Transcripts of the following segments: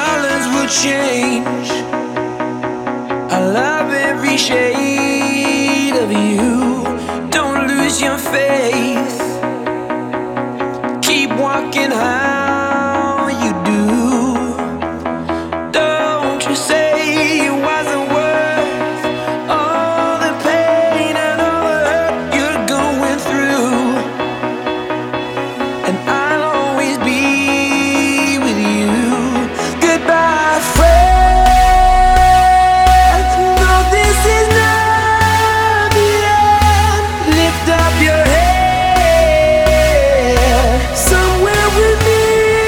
colors will change. I love every shade of you. Don't lose your faith. Keep walking how you do. Don't you say it wasn't worth all the pain and all the hurt you're going through. And I'll always be with you. Goodbye, friend. No, this is not the end. Lift up your head. Somewhere with me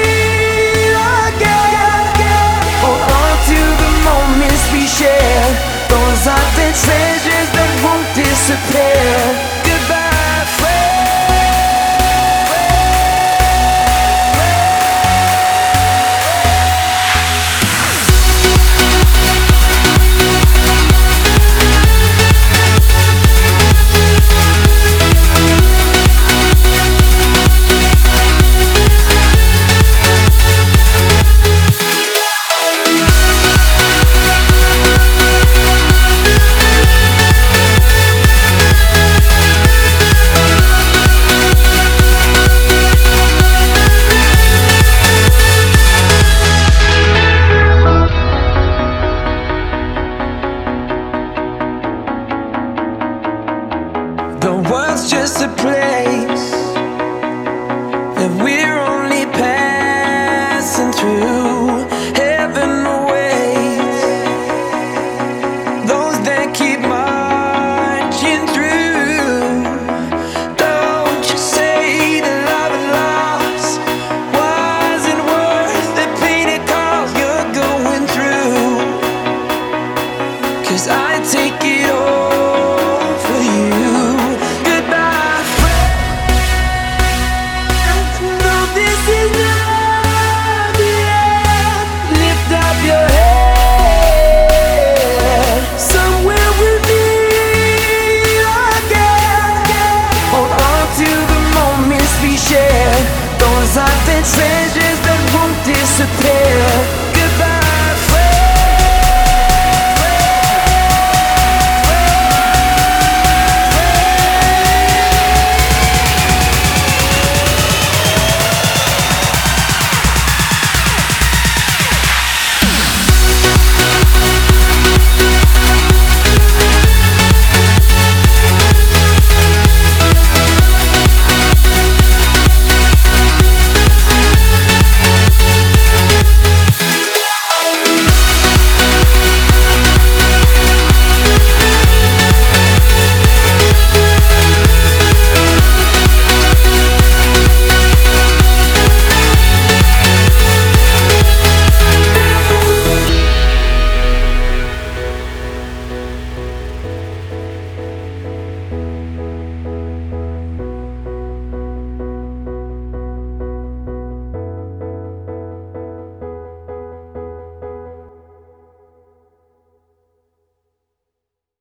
again. Hold on to the moments we share. Those are the treasures that won't disappear.